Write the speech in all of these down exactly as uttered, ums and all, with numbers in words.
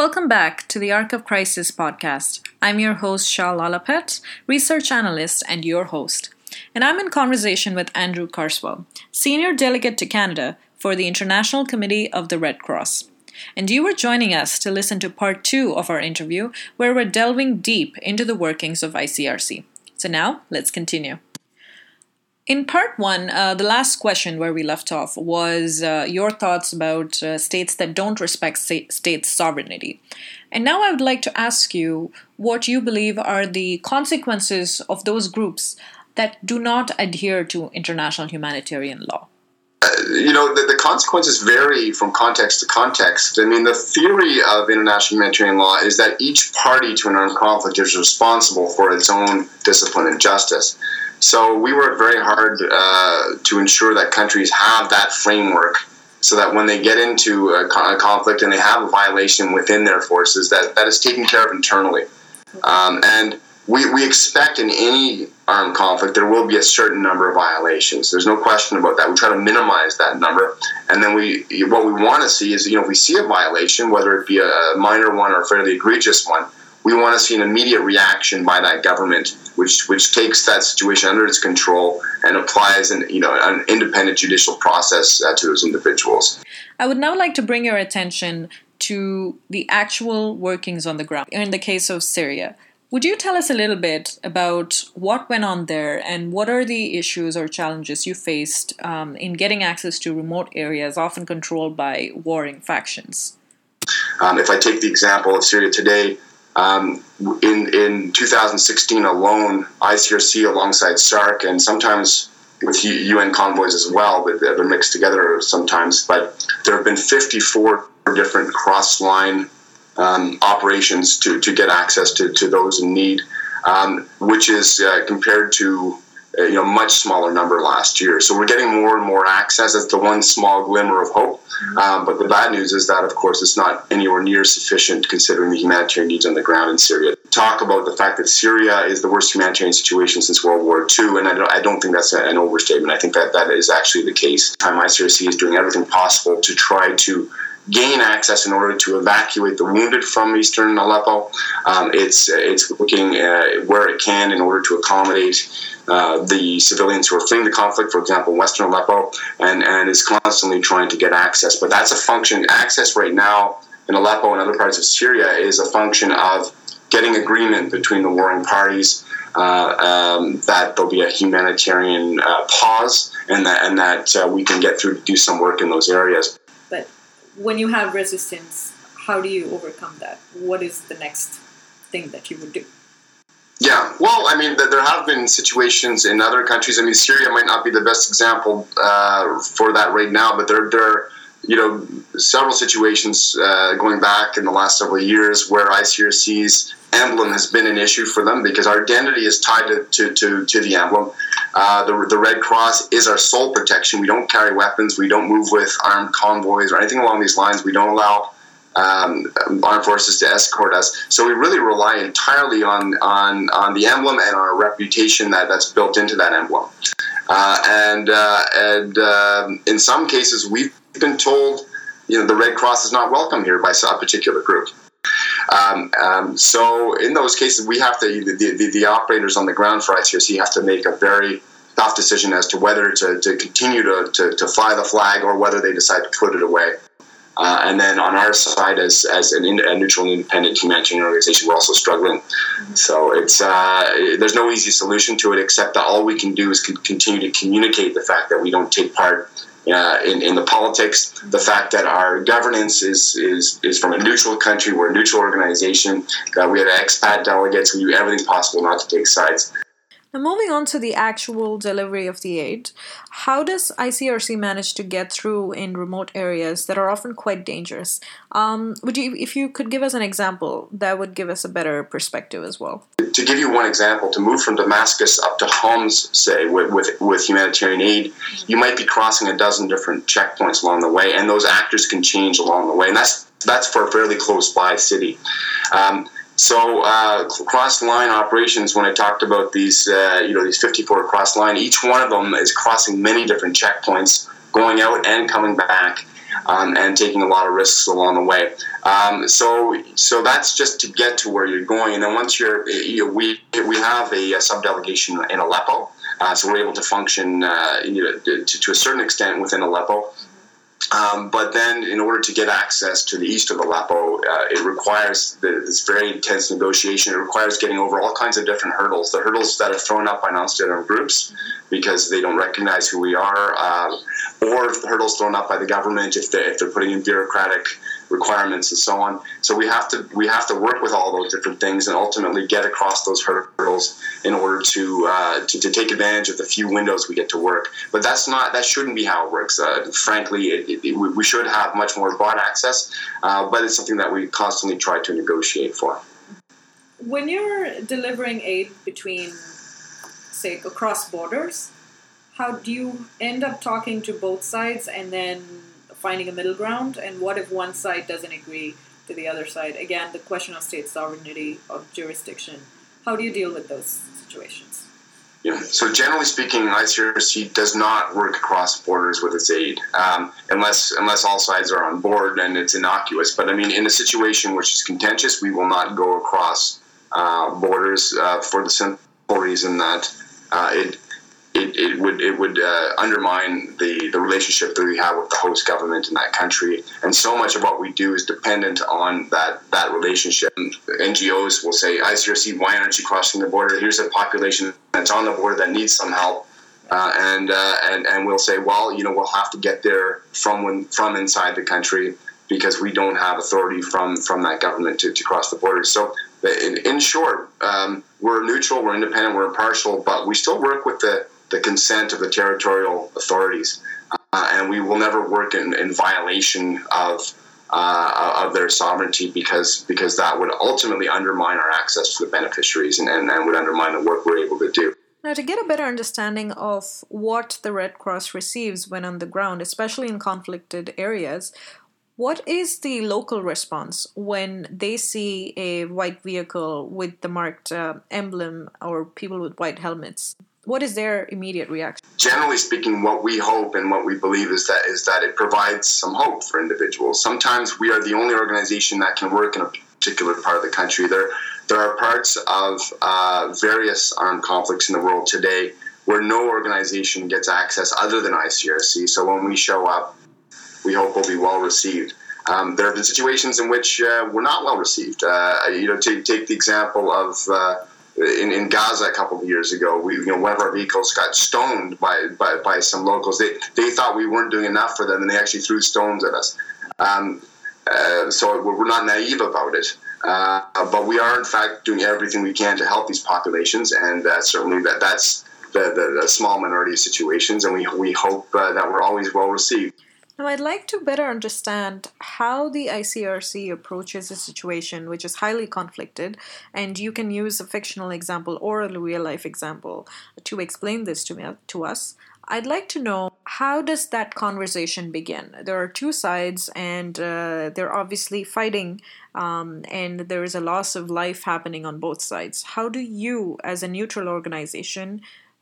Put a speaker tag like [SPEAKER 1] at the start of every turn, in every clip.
[SPEAKER 1] Welcome back to the Arc of Crisis podcast. I'm your host, Shah Lalapet, research analyst and your host. And I'm in conversation with Andrew Carswell, Senior Delegate to Canada for the International Committee of the Red Cross. And you are joining us to listen to part two of our interview, where we're delving deep into the workings of I C R C. So now, let's continue. In part one, uh, the last question where we left off was uh, your thoughts about uh, states that don't respect sta- state sovereignty. And now I would like to ask you what you believe are the consequences of those groups that do not adhere to international humanitarian law.
[SPEAKER 2] Uh, you know, the, the consequences vary from context to context. I mean, the theory of international humanitarian law is that each party to an armed conflict is responsible for its own discipline and justice. So we work very hard uh, to ensure that countries have that framework so that when they get into a, co- a conflict and they have a violation within their forces, that, that is taken care of internally. Um, and we, we expect in any armed conflict there will be a certain number of violations. There's no question about that. We try to minimize that number. And then we what we want to see is, you know, if we see a violation, whether it be a minor one or a fairly egregious one, we want to see an immediate reaction by that government, which which takes that situation under its control and applies an you know an independent judicial process uh, to those individuals.
[SPEAKER 1] I would now like to bring your attention to the actual workings on the ground. In the case of Syria, would you tell us a little bit about what went on there and what are the issues or challenges you faced um, in getting access to remote areas often controlled by warring factions?
[SPEAKER 2] Um, if I take the example of Syria today, Um, in, in two thousand sixteen alone, I C R C alongside SARC and sometimes with U N convoys as well, but they're mixed together sometimes, but there have been fifty-four different cross-line um, operations to, to get access to, to those in need, um, which is uh, compared to uh, you know much smaller number last year. So we're getting more and more access. That's the one small glimmer of hope. Um, but the bad news is that, of course, it's not anywhere near sufficient considering the humanitarian needs on the ground in Syria. Talk about the fact that Syria is the worst humanitarian situation since World War Two, and I don't, I don't think that's an overstatement. I think that that is actually the case. I C R C is doing everything possible to try to gain access in order to evacuate the wounded from eastern Aleppo. Um, it's it's looking uh, where it can in order to accommodate uh, the civilians who are fleeing the conflict, for example, western Aleppo, and, and is constantly trying to get access. But that's a function, access right now in Aleppo and other parts of Syria is a function of getting agreement between the warring parties uh, um, that there'll be a humanitarian uh, pause and that, and that uh, we can get through to do some work in those areas.
[SPEAKER 1] But when you have resistance, how do you overcome that? What is the next thing that you would do?
[SPEAKER 2] Yeah, well, I mean, there have been situations in other countries. I mean, Syria might not be the best example uh, for that right now, but there, there are, you know, several situations uh, going back in the last several years where I C R C's emblem has been an issue for them because our identity is tied to, to, to, to the emblem. Uh, the, the Red Cross is our sole protection. We don't carry weapons. We don't move with armed convoys or anything along these lines. We don't allow um, armed forces to escort us. So we really rely entirely on on, on the emblem and our reputation that, that's built into that emblem. Uh, and uh, and uh, in some cases, we've been told, you know, the Red Cross is not welcome here by a particular group. Um, um, so in those cases, we have to, the, the, the operators on the ground for I C R C have to make a very tough decision as to whether to, to continue to, to, to fly the flag or whether they decide to put it away. Uh, and then on our side, as as an in, a neutral and independent humanitarian organization, we're also struggling. Mm-hmm. So it's uh, there's no easy solution to it except that all we can do is con- continue to communicate the fact that we don't take part uh, in, in the politics, the fact that our governance is is, is from a neutral country, we're a neutral organization, that we have expat delegates, we do everything possible not to take sides.
[SPEAKER 1] Now, moving on to the actual delivery of the aid, how does I C R C manage to get through in remote areas that are often quite dangerous? Um, would you, if you could give us an example, that would give us a better perspective as well.
[SPEAKER 2] To give you one example, to move from Damascus up to Homs, say, with, with, with humanitarian aid, you might be crossing a dozen different checkpoints along the way, and those actors can change along the way, and that's that's for a fairly close by city. Um, So uh, cross-line operations, when I talked about these, uh, you know, these fifty-four cross-line, each one of them is crossing many different checkpoints, going out and coming back. um, and taking a lot of risks along the way. Um, so, so that's just to get to where you're going. And then once you're, you know, we we have a, a subdelegation in Aleppo, uh, so we're able to function uh, you know, to, to a certain extent within Aleppo. Um, but then, in order to get access to the east of Aleppo, uh, it requires the, this very intense negotiation. It requires getting over all kinds of different hurdles. The hurdles that are thrown up by non-state armed groups because they don't recognize who we are, uh, or the hurdles thrown up by the government if they if they're putting in bureaucratic requirements and so on. So we have to we have to work with all those different things and ultimately get across those hurdles in order to uh, to, to take advantage of the few windows we get to work. But that's not that shouldn't be how it works. Uh, frankly, it, it, it, we should have much more broad access, uh, but it's something that we constantly try to negotiate for.
[SPEAKER 1] When you're delivering aid between, say, across borders, how do you end up talking to both sides and then finding a middle ground? And what if one side doesn't agree to the other side? Again, the question of state sovereignty, of jurisdiction. How do you deal with those situations?
[SPEAKER 2] Yeah. So generally speaking, I C R C does not work across borders with its aid, um, unless unless all sides are on board and it's innocuous. But I mean, in a situation which is contentious, we will not go across uh, borders uh, for the simple reason that uh, it. It, it would it would uh, undermine the, the relationship that we have with the host government in that country, and so much of what we do is dependent on that that relationship. N G Os will say, I C R C, why aren't you crossing the border? Here's a population that's on the border that needs some help, uh, and uh, and and we'll say, well, you know, we'll have to get there from when, from inside the country because we don't have authority from from that government to, to cross the border. So. In, in short, um, we're neutral, we're independent, we're impartial, but we still work with the, the consent of the territorial authorities, uh, and we will never work in, in violation of uh, of their sovereignty because because that would ultimately undermine our access to the beneficiaries and, and, and would undermine the work we're able to do.
[SPEAKER 1] Now, to get a better understanding of what the Red Cross receives when on the ground, especially in conflicted areas, what is the local response when they see a white vehicle with the marked uh, emblem or people with white helmets? What is their immediate reaction?
[SPEAKER 2] Generally speaking, what we hope and what we believe is that is that it provides some hope for individuals. Sometimes we are the only organization that can work in a particular part of the country. There, there are parts of uh, various armed conflicts in the world today where no organization gets access other than I C R C. So when we show up, we hope will be well received. Um, there have been situations in which uh, we're not well received. Uh, you know, take take the example of uh, in, in Gaza a couple of years ago. We, you know, one of our vehicles got stoned by, by, by some locals. They they thought we weren't doing enough for them, and they actually threw stones at us. Um, uh, so we're not naive about it, uh, but we are in fact doing everything we can to help these populations, and uh, certainly that that's the, the, the small minority of situations, and we we hope uh, that we're always well received.
[SPEAKER 1] Now, I'd like to better understand how the I C R C approaches a situation which is highly conflicted, and you can use a fictional example or a real-life example to explain this to me, to us. I'd like to know, how does that conversation begin? There are two sides, and uh, they're obviously fighting, um, and there is a loss of life happening on both sides. How do you, as a neutral organization,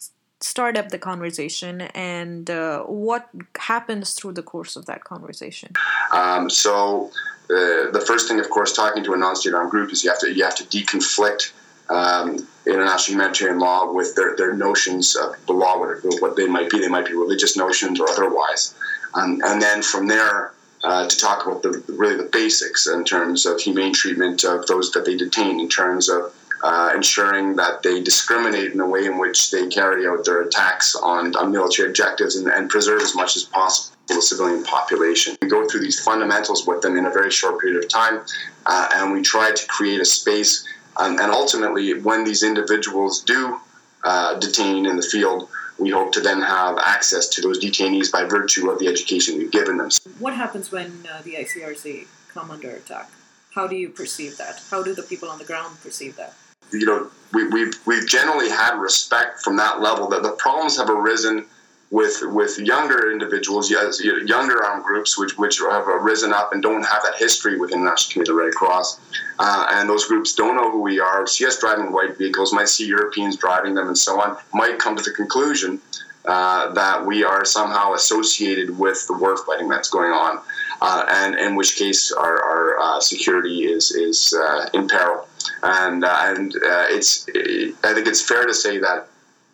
[SPEAKER 1] start up the conversation, and uh, what happens through the course of that conversation?
[SPEAKER 2] Um, so uh, the first thing, of course, talking to a non-state armed group is you have to you have to deconflict um, international humanitarian law with their, their notions of the law, what, what they might be. They might be religious notions or otherwise, um, and then from there uh, to talk about the really the basics in terms of humane treatment of those that they detain, in terms of Uh, ensuring that they discriminate in the way in which they carry out their attacks on, on military objectives and, and preserve as much as possible the civilian population. We go through these fundamentals with them in a very short period of time, uh, and we try to create a space, um, and ultimately when these individuals do uh, detain in the field, we hope to then have access to those detainees by virtue of the education we've given them.
[SPEAKER 1] What happens when uh, the I C R C come under attack? How do you perceive that? How do the people on the ground perceive that?
[SPEAKER 2] You know, we, we've we've generally had respect from that level. That the problems have arisen with with younger individuals, yes, younger armed groups, which which have arisen up and don't have that history within the National Committee of the Red Cross, uh, and those groups don't know who we are. See us driving white vehicles, might see Europeans driving them, and so on. Might come to the conclusion uh, that we are somehow associated with the war fighting that's going on. uh, and in which case our, our uh, security is is uh, in peril. And uh, and uh, it's I think it's fair to say that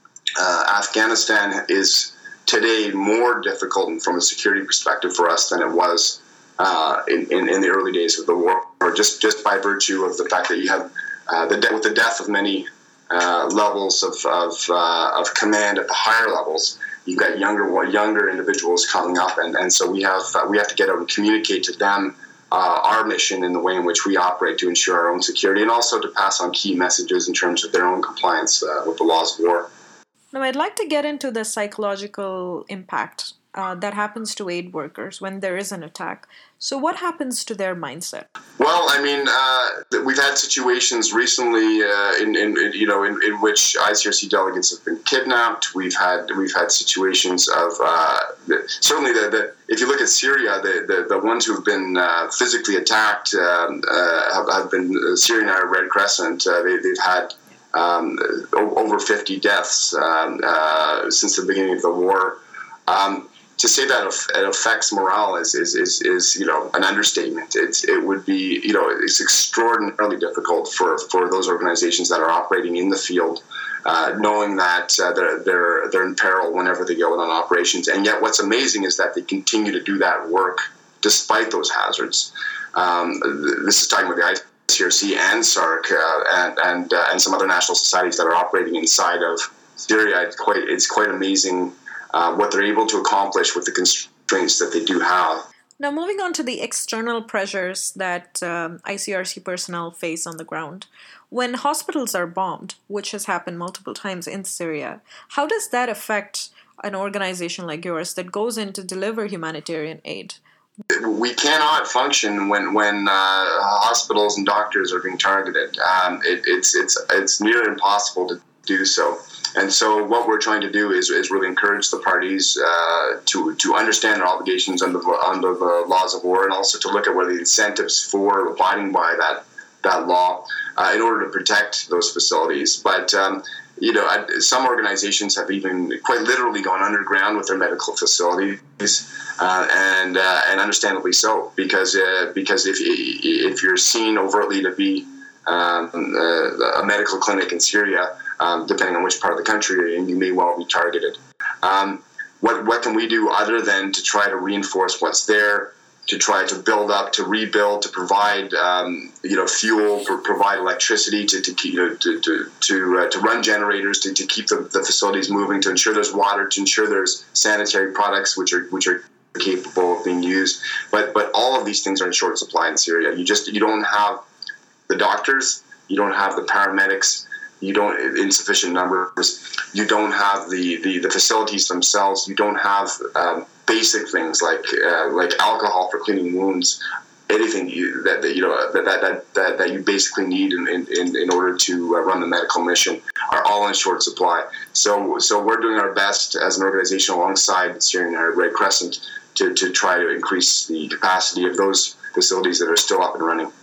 [SPEAKER 2] uh, Afghanistan is today more difficult from a security perspective for us than it was uh, in, in in the early days of the war, or just just by virtue of the fact that you have uh, the de- with the death of many uh, levels of of, uh, of command at the higher levels. You've got younger younger individuals coming up, and, and so we have uh, we have to get out and communicate to them uh, our mission in the way in which we operate to ensure our own security, and also to pass on key messages in terms of their own compliance uh, with the laws of war.
[SPEAKER 1] Now, I'd like to get into the psychological impact uh, that happens to aid workers when there is an attack. So what happens to their mindset?
[SPEAKER 2] Well, I mean, uh, we've had situations recently, uh, in, in, in you know, in, in which I C R C delegates have been kidnapped. We've had we've had situations of uh, certainly the, the if you look at Syria, the the, the ones who've been uh, physically attacked um, uh, have, have been uh, Syrian Arab Red Crescent. Uh, they, they've had um, over fifty deaths um, uh, since the beginning of the war. Um, To say that it affects morale is, is, is, is you know, an understatement. It's, it would be, you know, it's extraordinarily difficult for, for those organizations that are operating in the field, uh, knowing that uh, they're, they're, they're in peril whenever they go out on operations. And yet what's amazing is that they continue to do that work despite those hazards. Um, this is talking about the I C R C and SARC uh, and, and, uh, and some other national societies that are operating inside of Syria. It's quite, it's quite amazing Uh, what they're able to accomplish with the constraints that they do have.
[SPEAKER 1] Now, moving on to the external pressures that um, I C R C personnel face on the ground. When hospitals are bombed, which has happened multiple times in Syria, how does that affect an organization like yours that goes in to deliver humanitarian aid?
[SPEAKER 2] We cannot function when when uh, hospitals and doctors are being targeted. Um, it, it's it's it's near impossible to do so. And so what we're trying to do is, is really encourage the parties uh, to to understand their obligations under the, under the laws of war, and also to look at what are the incentives for abiding by that that law uh, in order to protect those facilities. But um, you know, some organizations have even quite literally gone underground with their medical facilities, uh, and uh, and understandably so, because uh, because if if you're seen overtly to be um, uh, a medical clinic in Syria, Um, depending on which part of the country you're in, you may well be targeted. Um, what what can we do other than to try to reinforce what's there, to try to build up, to rebuild, to provide um, you know fuel, to provide electricity, to to keep, you know, to to to, uh, to run generators, to, to keep the, the facilities moving, to ensure there's water, to ensure there's sanitary products which are which are capable of being used. But but all of these things are in short supply in Syria. You just you don't have the doctors, you don't have the paramedics. You don't in sufficient numbers. You don't have the, the, the facilities themselves. You don't have um, basic things like uh, like alcohol for cleaning wounds. Anything you, that, that you know that that, that that you basically need in in, in order to uh, run the medical mission are all in short supply. So so we're doing our best as an organization alongside the Syrian Arab Red Crescent to to try to increase the capacity of those facilities that are still up and running.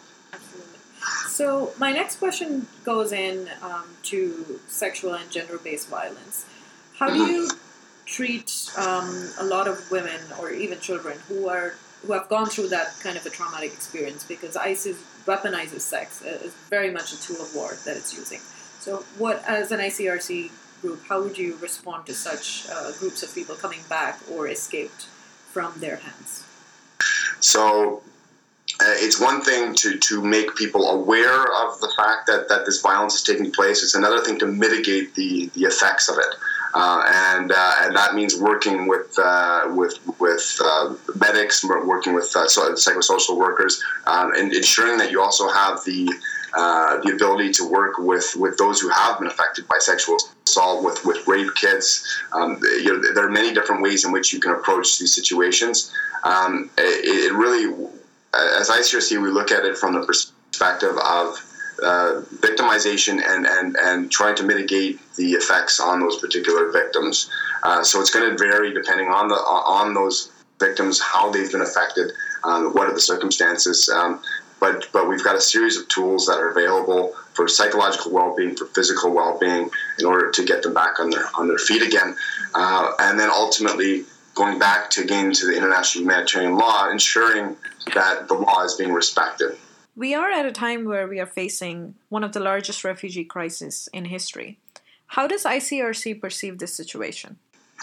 [SPEAKER 1] So my next question goes in um, to sexual and gender-based violence. How do you treat um, a lot of women or even children who are who have gone through that kind of a traumatic experience? Because ISIS weaponizes sex. It's very much a tool of war that it's using. So what, as an I C R C group, how would you respond to such uh, groups of people coming back or escaped from their hands?
[SPEAKER 2] So Uh, it's one thing to, to make people aware of the fact that, that this violence is taking place. It's another thing to mitigate the, the effects of it. Uh, and uh, and that means working with uh, with with uh, medics, working with uh, psychosocial workers, um, and ensuring that you also have the uh, the ability to work with, with those who have been affected by sexual assault, with, with rape kits. Um, you know, there are many different ways in which you can approach these situations. Um, it, it really As I C R C, we look at it from the perspective of uh, victimization and, and, and trying to mitigate the effects on those particular victims. Uh, so it's going to vary depending on the on those victims, how they've been affected, um, what are the circumstances. Um, but but we've got a series of tools that are available for psychological well-being, for physical well-being, in order to get them back on their on their feet again, uh, and then ultimately going back to again to the international humanitarian law, ensuring that the law is being respected.
[SPEAKER 1] We are at a time where we are facing one of the largest refugee crises in history. How does I C R C perceive this situation?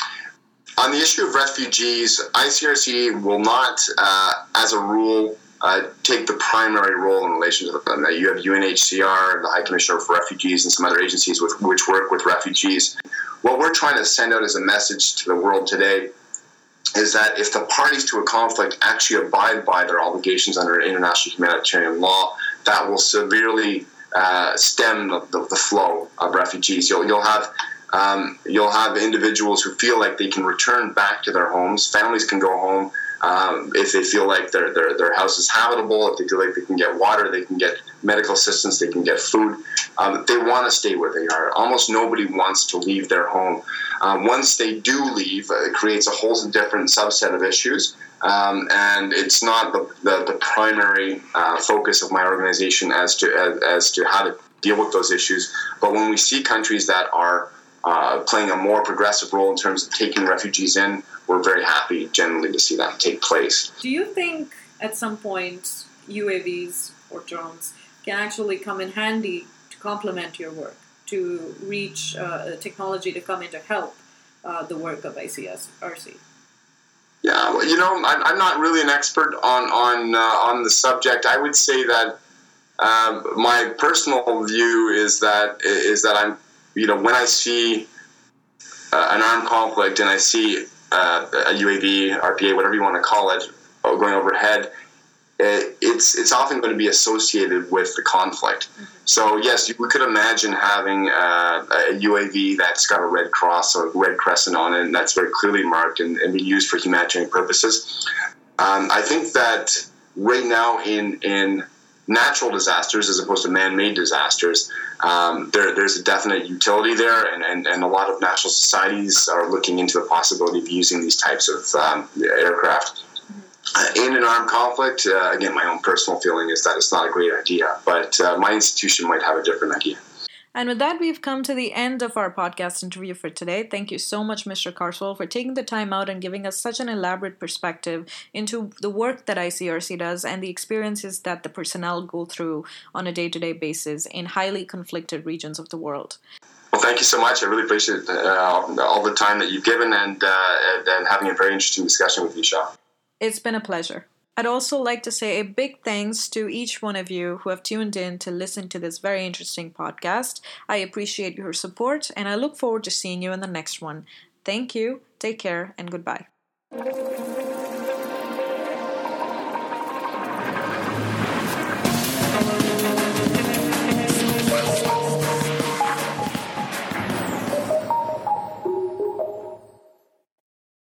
[SPEAKER 2] On the issue of refugees, I C R C will not, uh, as a rule, uh, take the primary role in relation to them. You have U N H C R, the High Commissioner for Refugees, and some other agencies with, which work with refugees. What we're trying to send out as a message to the world today is that if the parties to a conflict actually abide by their obligations under international humanitarian law, that will severely uh, stem the, the, the flow of refugees. You'll, you'll have um, you'll have individuals who feel like they can return back to their homes. Families can go home um, if they feel like their, their their house is habitable. If they feel like they can get water, they can get medical assistance, they can get food. Um, they want to stay where they are. Almost nobody wants to leave their home. Um, once they do leave, uh, it creates a whole different subset of issues, um, and it's not the, the, the primary uh, focus of my organization as to as, as to how to deal with those issues. But when we see countries that are uh, playing a more progressive role in terms of taking refugees in, we're very happy generally to see that take place.
[SPEAKER 1] Do you think at some point U A Vs or drones can actually come in handy to complement your work, to reach uh, technology to come in to help uh, the work of I C R C?
[SPEAKER 2] Yeah, well, you know, I'm, I'm not really an expert on on uh, on the subject. I would say that um, my personal view is that is that I'm, you know, when I see uh, an armed conflict and I see uh, a U A V, R P A, whatever you want to call it, going overhead, it's it's often going to be associated with the conflict. Mm-hmm. So yes, we could imagine having uh, a U A V that's got a red cross or a red crescent on it, and that's very clearly marked and, and be used for humanitarian purposes. Um, I think that right now in in natural disasters as opposed to man-made disasters, um, there, there's a definite utility there, and, and, and a lot of national societies are looking into the possibility of using these types of um, aircraft. Uh, in an armed conflict, uh, again, my own personal feeling is that it's not a great idea, but uh, my institution might have a different idea.
[SPEAKER 1] And with that, we've come to the end of our podcast interview for today. Thank you so much, Mister Carswell, for taking the time out and giving us such an elaborate perspective into the work that I C R C does and the experiences that the personnel go through on a day-to-day basis in highly conflicted regions of the world.
[SPEAKER 2] Well, thank you so much. I really appreciate uh, all the time that you've given and, uh, and, and having a very interesting discussion with you, Shah.
[SPEAKER 1] It's been a pleasure. I'd also like to say a big thanks to each one of you who have tuned in to listen to this very interesting podcast. I appreciate your support, and I look forward to seeing you in the next one. Thank you, take care, and goodbye.